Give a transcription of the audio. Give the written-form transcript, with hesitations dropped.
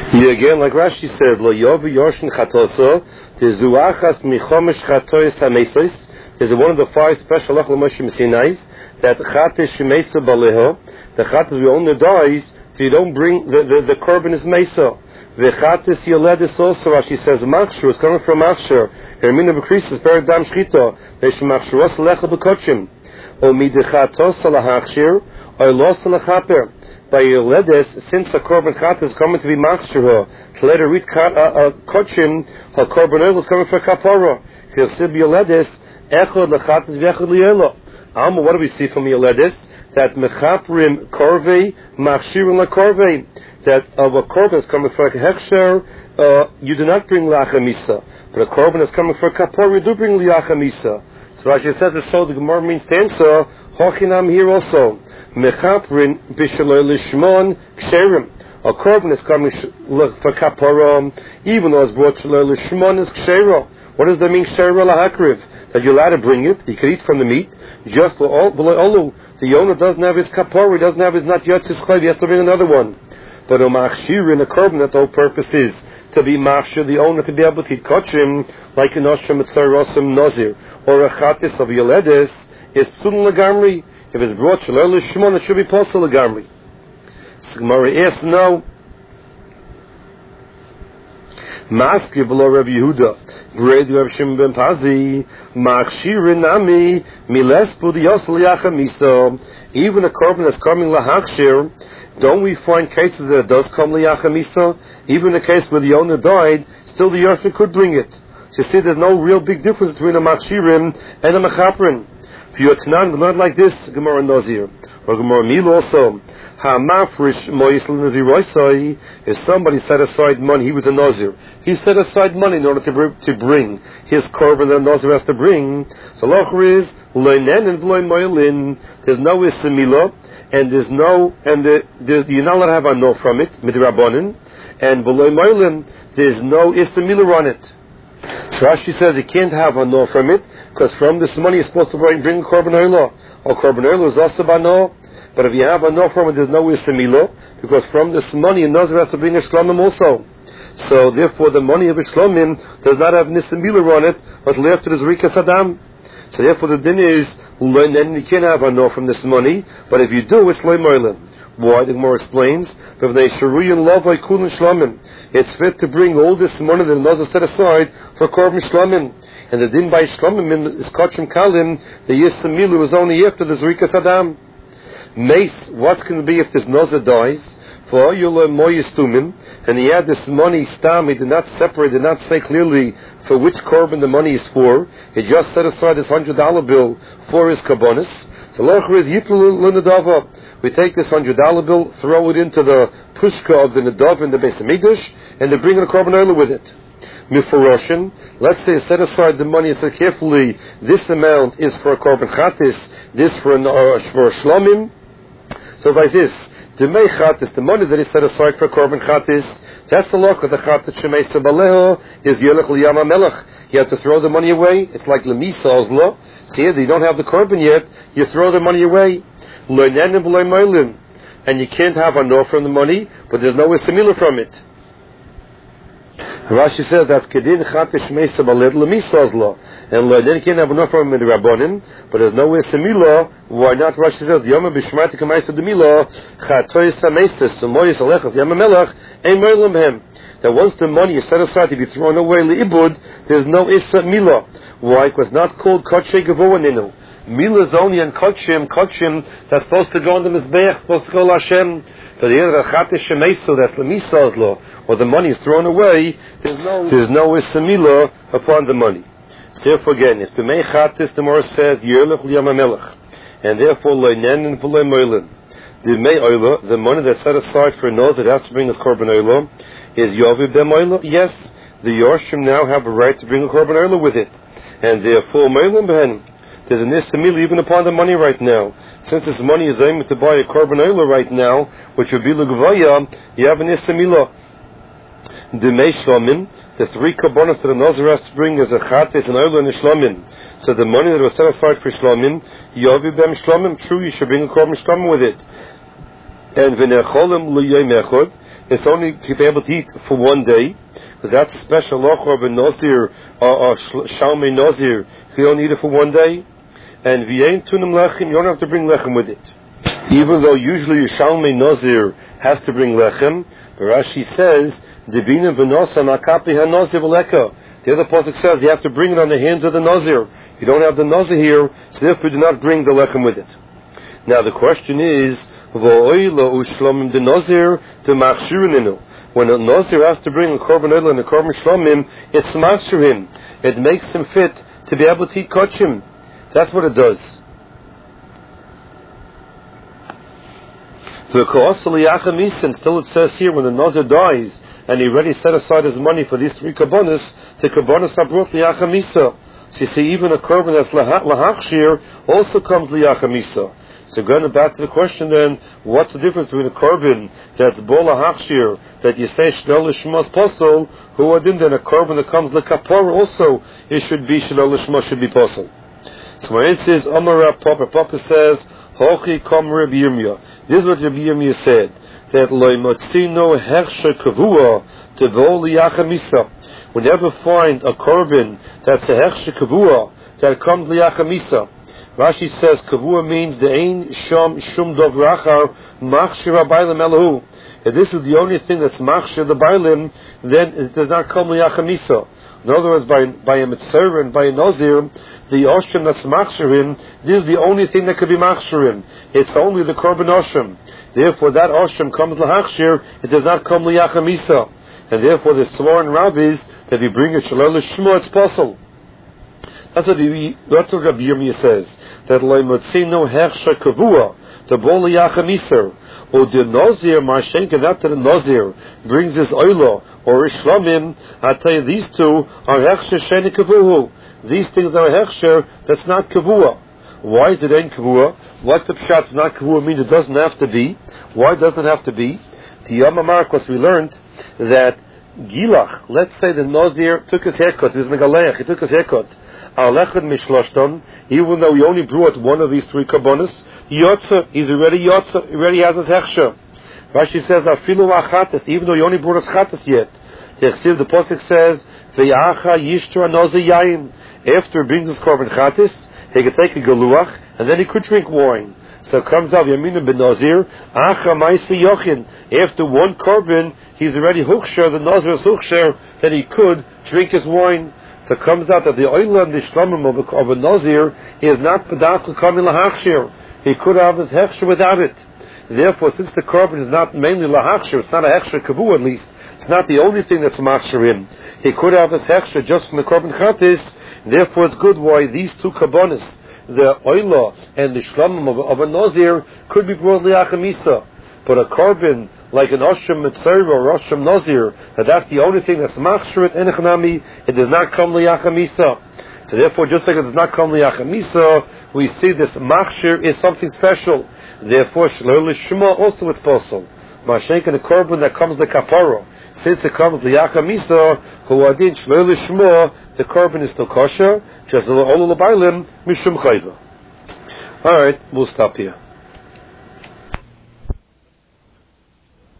Yeah, again, like Rashi said, Lo Yovi Yoshin Chatoso, Tezuachas Michomesh Chatois HaMesos. There's one of the five special Lach L'Moshe Sinais that Chatesh Shemesa Baleho. The Chatesh we only dies so you don't bring the korban is Mesa. The Chatesh Yoledis also, Rashi says, Machshur is coming from Machshur. Hermina Bekrisis Beredam Shchito. Vesh Machshuros Lecha Bekochim. O Midechatos Alahachshir or Los Alachaper. By Yoledes, since the korban Chatesh is coming to be Machshur, to let her read Kochim, her korban oil is coming for Kapara. Chilsib Yoledes. Echad lechatas v'echad liyelo. Alma, what do we see from Yoledis? That mechaprim korvei machshirim lekorvei. That of a korban is coming for a hechsher, you do not bring lachamisa. But a korban is coming for a kapor, you do bring lachamisa. So Rashi says it so. The Gemara means to answer. Hochinam here also. Mechaprim b'shaloi lishmon ksherim. A korban is coming for kapor, even though it's brought shaloi lishmon is ksherim. What does that mean, Sheira lahakriv? That you're allowed to bring it, you can eat from the meat, just below olu. The owner doesn't have his kapor, he doesn't have his not yet his chayv, he has to bring another one. But a machshir in a korban, that the whole purpose is to be machshir, the owner to be able to eat kochim, like an oshem etzarosim nazir, or a chatis of yoledes, is tzun lagamri. If it's brought shalol l'shmon, it should be posel lagamri. So Gemara asks, no. Maski below Rabbi Yehuda, Bread Rav Shimon ben Pazi, Machshirin Nami, Milespu Yosel Yachamiso. Even a korban that's coming lahachshir, don't we find cases that it does come liyachamiso? Even the case where the owner died, still the Yoshua could bring it. So you see, there's no real big difference between a machshirim and a mechaprin. If you're Tanan, we learn like this, Gemara Nazir, or Gemara Mil also. Ha'mafrish moyisl naziroisai. If somebody set aside money, he was a nazir. He set aside money in order to bring his korban that a nazir has to bring. So locher is loinen and v'loin moyelin. There's no isimila, and you're not allowed to have a no from it midrabanan, and v'loin moyelin. There's no isimila on it. So Rashi says you can't have a no from it because from this money you're supposed to bring a korban oila. Or korban oila is also by no. But if you have a no from it, there's no isimilo, because from this money, a nazir has to bring a shlomim also. So therefore, the money of a shlomim does not have nisimilo on it, but left it is rikas adam. So therefore, the din is, then you can't have a no from this money, but if you do, it's loy moilim. Why? The Gemara explains, it's fit to bring all this money that the nazir set aside for korban shlomim. And the din by shlomim is kachim kalim, the yisimilu is only after the rikas adam. Mace, what's going to be if this nazir dies? For Yula Moyistumim, and he had this money stam, he did not separate, did not say clearly for which korban the money is for. He just set aside this $100 bill for his kabbonis. So locher is Yiplu Lunadava. We take this $100 bill, throw it into the pushka of the Nadav in the Beis Hamikdash, and they bring in a korban oila with it. Miforoshin, let's say set aside the money and say carefully, this amount is for a korban chatis, this for a shlomim. So it's like this, the mei chatis, the money that is set aside for korban chatis, that's the loch of the chatis shemei sabaleho is yelech liyam melech. You have to throw the money away. It's like lemisa ozlo. See, you don't have the korban yet. You throw the money away. Loinenim v'loy moilim, and you can't have a no from the money, but there's no isimila from it. Rashi says that's kedin chatis shemei sabaleh lemisa ozlo. And then you can't have enough from the Rabbonim, but there's no way Samila. Why not? Rashi says, Yoma Bishmati Kamaisa Demila, Chatoy Samesis, Samoyis Alechas, Yamamelach, Ein Moilim Hem. That once the money is set aside to be thrown away, Li'ibud, there's no Issa Mila. Why? It was not called Kodshe Gavoaninu. Mila is only in Kodshim, that's supposed to go on the Mizbeach, supposed to go Hashem. So the other Chatish Shemesu, that's Lemisazlo, or the money is thrown away, there's no Issa Mila upon the money. Therefore, again, if the mei chatis, the Gemara says yerlech liyamamelech, and therefore loinen and v'loy moilin, the mei oila, the money that's set aside for a nose that has to bring his korban oila, is yovi b'em oila. Yes, the Yorshim now have a right to bring a korban oila with it, and therefore moilin b'hen. There's an istamil even upon the money right now. Since this money is aimed to buy a korban oila right now, which would be l'gvaya, you have an istamila. The mei shlomim. The three kabbonos that a nazir has to bring is a chatis, an oila, and a shlomim. So the money that was set aside for shlomim, yovi b'em shlomim, true, you should bring a korban shlomim with it. And v'necholim l'yom echod, it's only to be able to eat for one day, because that's a special loch of a Nazir or Shalmei Nazir. If you only eat it for one day, and v'yein tunim lechem, you don't have to bring lechem with it. Even though usually a Shalmei Nazir has to bring lechem, but Rashi says, Debina v'nosa nakapi ha-nazir v'leka. The other pasuk says you have to bring it on the hands of the Nazir. You don't have the Nazir here, so therefore do not bring the lechem with it. Now the question is, v'oila u'shlomim de Nazir to machshurininu. When a Nazir has to bring a korban oil and a korban shlomim, it's machshur him. It makes him fit to be able to eat kochim. That's what it does. And still it says here, when the Nazir dies, and he already set aside his money for these 3 kabbonos, the kabbonos abrut liyachamisa. So you see, even a korban that's lahachshir also comes liyachamisa. So going back to the question then, what's the difference between a korban that's bo lahachshir, that you say shnol lishmas posel, who adin, then a korban that comes lekapor also, it should be shnol lishmas, should be posel. So when it says Amar Rav Papa says, Hochi kom Rabbi Yirmiyah. This is what Rabbi Yirmiyah said, that loy motzino hechsher kavua to vol liyachamisa. We never find a korban that's a hechsher kavua that comes liyachamisa. Rashi says kavua means the ein shom shum dov rachar machshir habaylim elahu. If this is the only thing that's machshir the baylim, then it does not come liyachamisa. In other words, by a mitzvah and by a nazir, the oshim that's machshirim, this is the only thing that could be machshirim. It's only the korban oshim. Therefore, that oshim comes lahachshir, it does not come liyachamisa. And therefore, the sworn rabbis, that if you bring a shalom l'shmo, it's possible. That's what Rabbi Yirmiyah says, that lo'imotzino hechsha kavua, the bol liyachamisa. Or the Nazir, Marshenka, that the Nazir brings his oila or Ishlamim, I tell you, these two are Hechsher Sheni Kavuhu. These things are Hechsher, that's not Kavua. Why is it ain't Kavua? What's the pshat? It's not Kavua, means it doesn't have to be. Why doesn't it have to be? The Yom HaMarkos, we learned that Gilach, let's say the Nazir took his haircut, he was Megaleach, he took his haircut. Alechad Mishloshton, even though he only brought one of these 3 kabbonos, Yotza, he's already Yotza, he already has his hechsher. Rashi says, Afilu achates, even though he only brought his chates yet. The pasuk says, Ve'acha yishtra noze yayin. After he brings his korban chates, he could take a galuach, and then he could drink wine. So it comes out, Yamina ben Nazir, Acha maisi yochin. After one korban, he's already huksher, the Nazir is huksher, that he could drink his wine. So it comes out that the oil and the shlamim of a Nazir is not pedach l'kamil lahachshir. He could have his hechsher without it. Therefore, since the korban is not mainly lahachshir, it's not a hechsher kavu at least, it's not the only thing that's machshirim. He could have his hechsher just from the korban chatis, therefore it's good why these 2 kabbonos, the oila and the shlamim of a Nazir, could be brought liyachamisa. But a korban, like an Osham Mitzvah or Osham Nazir, that's the only thing that's machshirit enechnami, it does not come liyachamisa. So therefore, just like it does not come liyachamisa, we see this machshir is something special. Therefore, shelo l'shma also it's possible. Mashenka, the korban that comes the kapara, since it comes liyachamisa, who adin shelo l'shma, the korban is still kosher, just all the bailim mishum chayva. All right, we'll stop here.